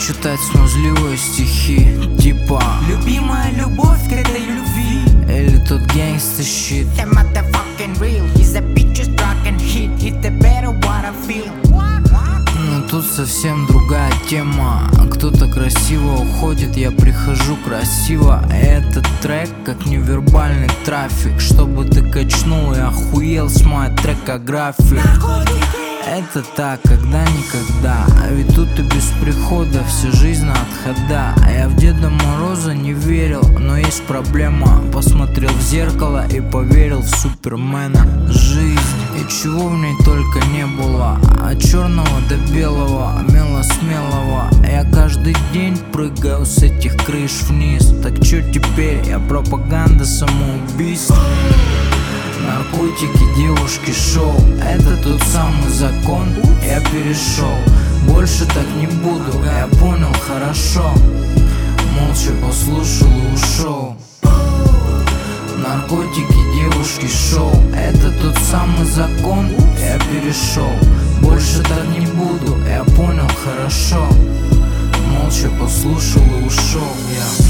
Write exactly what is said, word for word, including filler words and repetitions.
читать смазливые стихи, типа любимая любовь к этой любви, или тот гангста щит. the motherfucking real. He's a bitch just rock and hit, hit the better what I feel. Но тут совсем другая тема. Кто-то красиво уходит, я прихожу красиво. Этот трек как невербальный трафик, чтобы ты качнул и охуел с моей трекографии. Это так, когда-никогда. А ведь тут и без прихода вся жизнь на отхода. А я в Деда Мороза не верил, но есть проблема. Посмотрел в зеркало и поверил в Супермена. Жизнь, и чего в ней только не было. От черного до белого, мело-смелого. Я каждый день прыгаю с этих крыш вниз. Так чё теперь, я пропаганда самоубийств. Наркотики, девушки, шоу. Это тот самый закон, я перешел. Больше так не буду, я понял хорошо. Молча послушал и ушел. Наркотики, девушки, шоу. Это тот самый закон, я перешел. Больше так не буду, я понял хорошо. Молча послушал и ушел я.